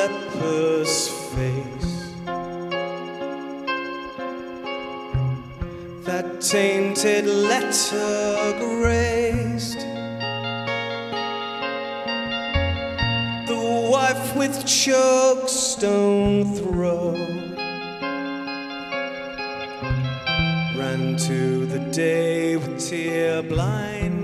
leper's face, that tainted letter graced the wife with chokestone throat, ran to the day with tear-blind